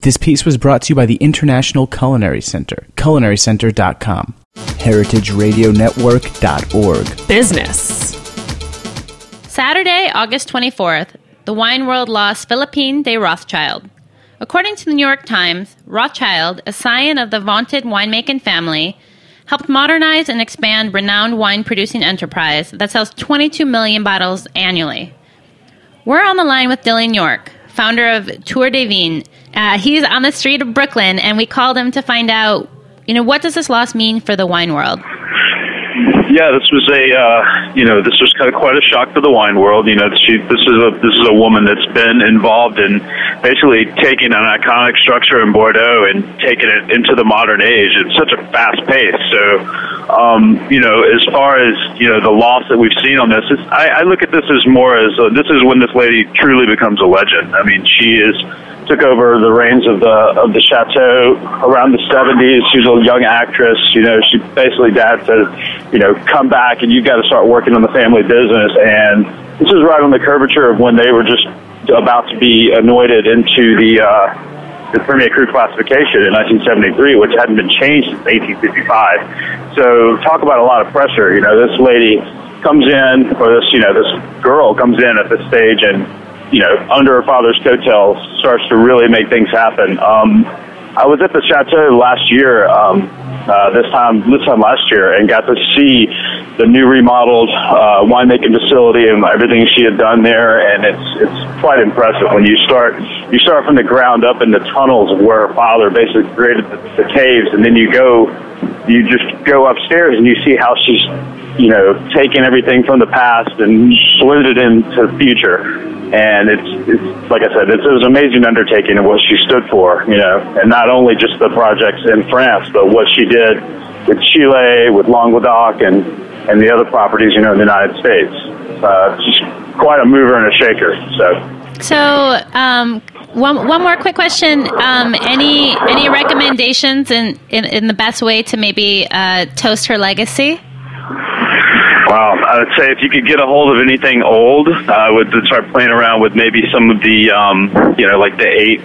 This piece was brought to you by the International Culinary Center, culinarycenter.com. heritageradionetwork.org. Business. Saturday, August 24th, the wine world lost Philippine de Rothschild. According to the New York Times, Rothschild, a scion of the vaunted winemaking family, helped modernize and expand renowned wine-producing enterprise that sells 22 million bottles annually. We're on the line with Dylan York, founder of Tour de Vin. He's on the street of Brooklyn, and we called him to find out, what does this loss mean for the wine world? Yeah, this was this was kind of quite a shock for the wine world. This is a woman that's been involved in basically taking an iconic structure in Bordeaux and taking it into the modern age at such a fast pace. So, as far as the loss that we've seen on this, I look at this as more as this is when this lady truly becomes a legend. I mean, she took over the reins of the chateau around the 70s. She was a young actress. She basically, Dad said, come back and you've got to start working on the family business. And this is right on the curvature of when they were just about to be anointed into the Premier Cru classification in 1973, which hadn't been changed since 1855. So talk about a lot of pressure. This lady comes in, or this girl comes in at this stage and under her father's coattails, starts to really make things happen. I was at the chateau last year, this time last year, and got to see the new remodeled winemaking facility and everything she had done there, and it's quite impressive when you start from the ground up in the tunnels of where her father basically created the caves, and then you just go upstairs and you see how she's taken everything from the past and blended it into the future. And it's like I said, it was an amazing undertaking of what she stood for, and not only just the projects in France, but what she did with Chile, with Languedoc, and the other properties, in the United States. She's quite a mover and a shaker. So, one more quick question. Any recommendations in the best way to maybe toast her legacy? Well, I would say if you could get a hold of anything old, I would start playing around with maybe some of the, like 86,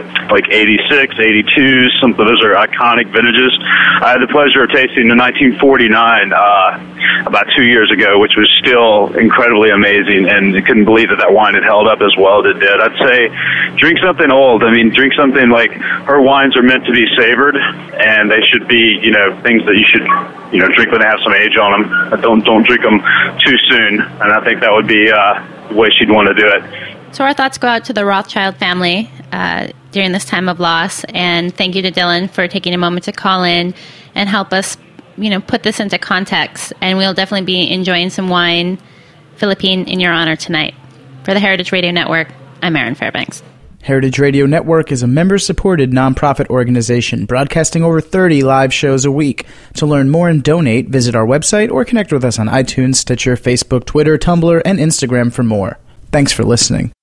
82s. Some of those are iconic vintages. I had the pleasure of tasting the 1949 about 2 years ago, which was still incredibly amazing, and I couldn't believe that wine had held up as well as it did. I'd say drink something old. I mean, drink something like her wines are meant to be savored, and they should be, things that you should, drink when they have some age on them. Don't drink them too soon, and I think that would be the way she'd want to do it. So our thoughts go out to the Rothschild family during this time of loss, and thank you to Dylan for taking a moment to call in and help us, put this into context. And we'll definitely be enjoying some wine, Philippine, in your honor tonight. For the Heritage Radio Network, I'm Erin Fairbanks. Heritage Radio Network is a member-supported nonprofit organization broadcasting over 30 live shows a week. To learn more and donate, visit our website or connect with us on iTunes, Stitcher, Facebook, Twitter, Tumblr, and Instagram for more. Thanks for listening.